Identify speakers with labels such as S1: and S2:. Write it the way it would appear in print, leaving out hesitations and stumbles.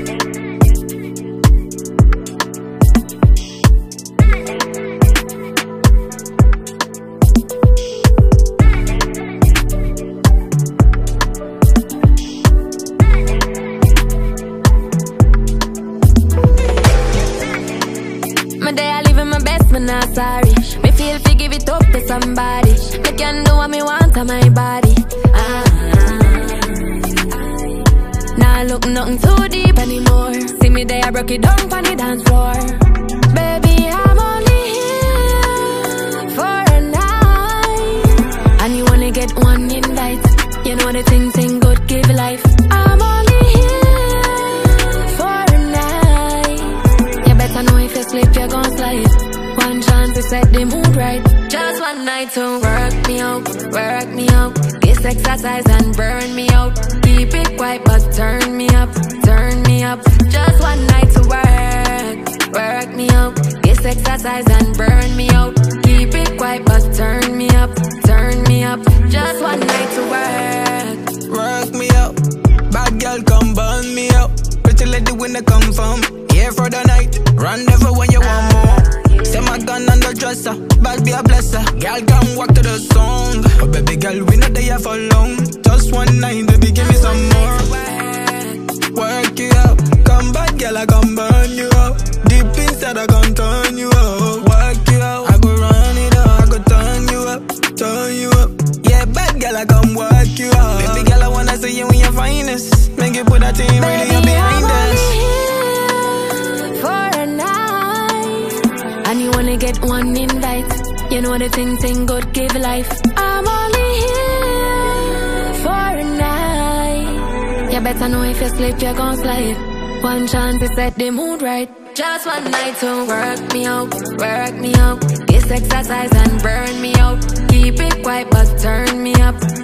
S1: My day I living my best, but not sorry. Me feel to give it up to somebody. Me can do what me want to my body. Nah, look nothing too deep anymore. See me there, I broke it down on the dance floor. Baby, I'm only here for a night, and you only get one invite. You know the thing good give life. I'm only here for a night. You better know if you slip, you're gon' slide. One chance to set the mood right. Just one night to work me out, work me out. This exercise and burn me out. Keep it quiet but turn me up, turn me up. Just one night to work me out. This exercise and burn me out. Keep it quiet but turn me up, turn me up. Just one night to work
S2: me out. Bad girl come burn me out. Pretty lady when they come from here for the night. Rendezvous when you want more. Say my gun on the dresser, bad be a blesser. Girl come walk to the song. Oh baby girl we not there for long. Just one night baby give me some more. Work you out. Come back girl I come burn you out. Deep inside I come turn you out. Work you out. I go run it up, I go turn you up, turn you up. Yeah bad girl I come work you out. Baby girl I wanna see you in your finest. Make you put that thing really up behind us.
S1: And you only get one invite. You know the thing good give life. I'm only here for a night. You better know if you slip, you're gon' slide. One chance to set the mood right. Just one night to work me out, work me out. This exercise and burn me out. Keep it quiet but turn me up,